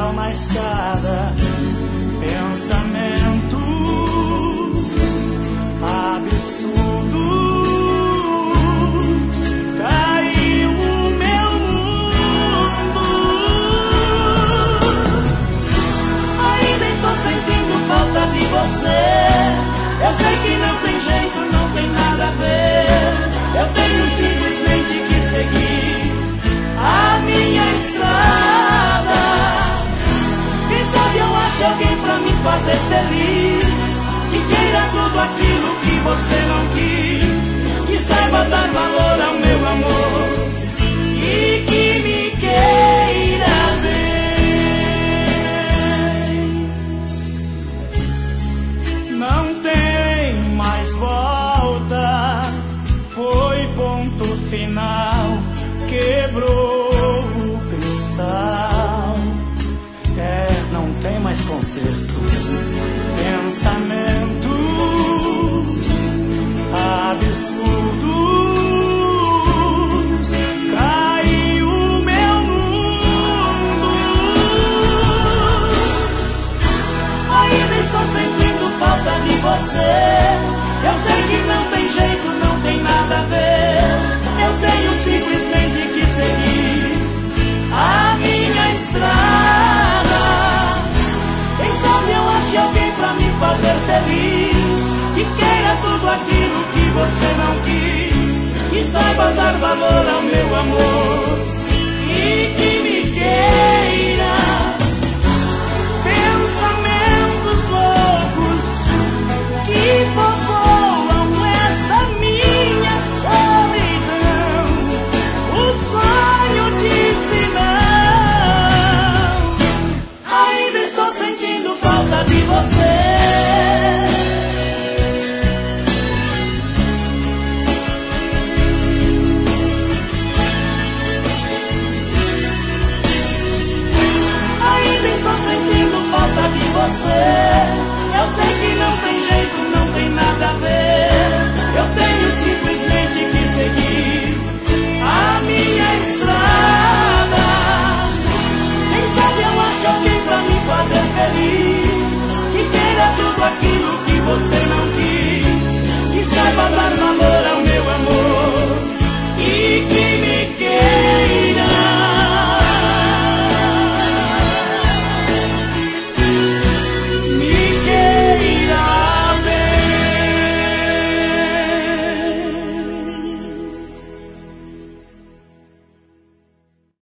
degrau na escada. Pensamentos absurdos, caiu o meu mundo. Ainda estou sentindo falta de você. Eu sei que não tem jeito, não tem nada a ver. Eu tenho simplesmente que seguir a minha estrada. Quem sabe eu acho alguém pra me fazer feliz, que queira tudo aquilo que você não quis, que saiba dar valor ao meu amor e que me queira bem. Não tem mais volta, foi ponto final, quebrou o cristal. Não tem mais conserto. Pensamentos absurdos, caiu o meu mundo. Ainda estou sentindo falta de você. Eu sei que não tem jeito, não tem nada a ver. Eu tenho simplesmente que seguir a minha estrada. Quem sabe eu ache alguém pra me fazer feliz, que queira tudo aquilo que você não quis, que saiba dar valor ao meu amor e que me